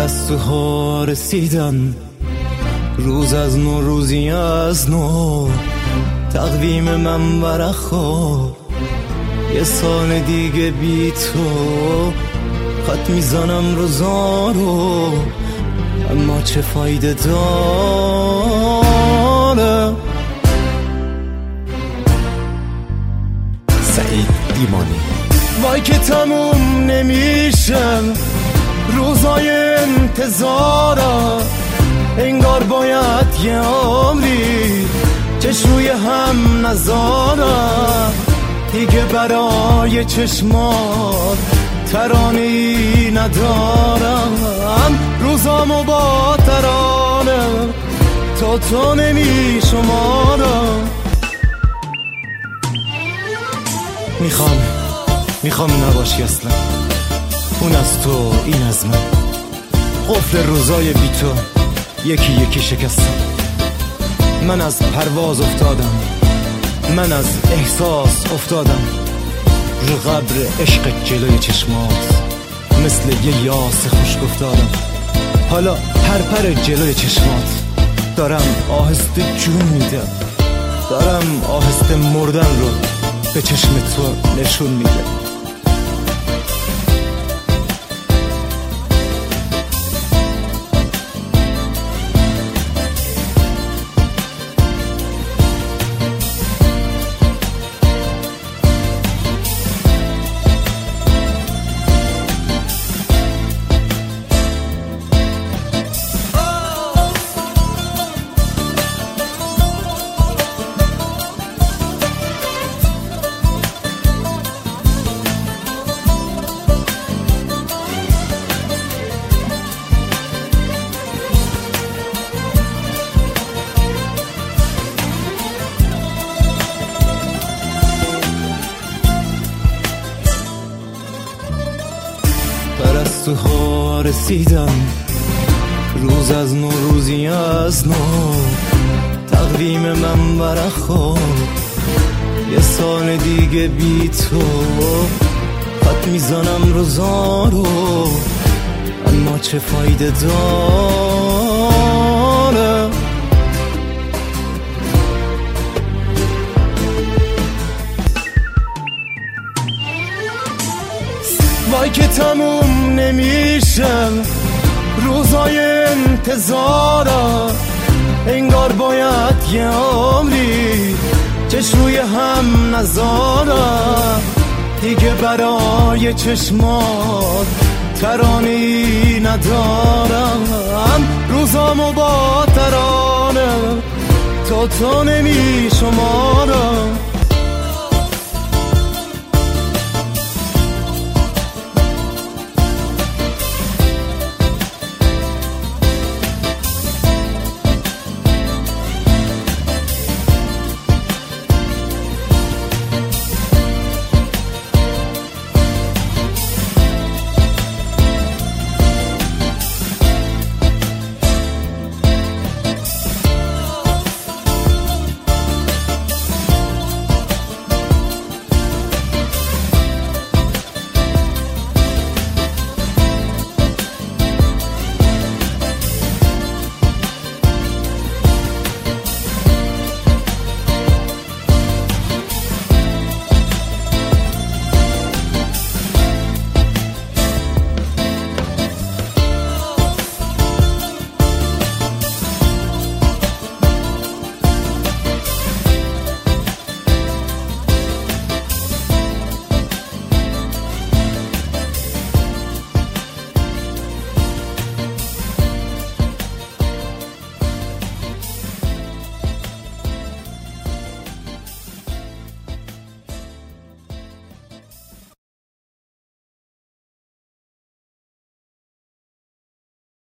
پرستوها رسیدن، روز از نو روزی از نو، تقویم من ورخا، یه سال دیگه بی تو خط میزنم روزارو، اما چه فایده داره. سعید دیمانی. وای که تموم نمیشه روزای انتظارا، انگار باید یه عمری چشموی هم نذارم، دیگه برای چشمات ترانه‌ای ندارم. روزامو با ترانه تا تو نمی شمارم. میخوام نباشی اصلا، اون از تو این از من، قفل روزای بی تو یکی یکی شکستم. من از پرواز افتادم، من از احساس افتادم، رو قبر عشق جلوی چشمات مثل یه یاس خشک افتادم. حالا پر جلوی چشمات دارم آهسته جون میدم، دارم آهسته مردن رو به چشم تو نشون میدم. پرستوها رسیدن، روز از نو روزی از نو، تقویم من ورخا، یه سال دیگه بی تو خط میزنم روزارو، اما چه فایده داره. وای که تموم نمیشه روزای انتظارا، انگار باید یه عمری چشموی هم نذارم، دیگه برای چشمات ترانه‌ای ندارم. روزامو با ترانه تا تو نمی شمارم.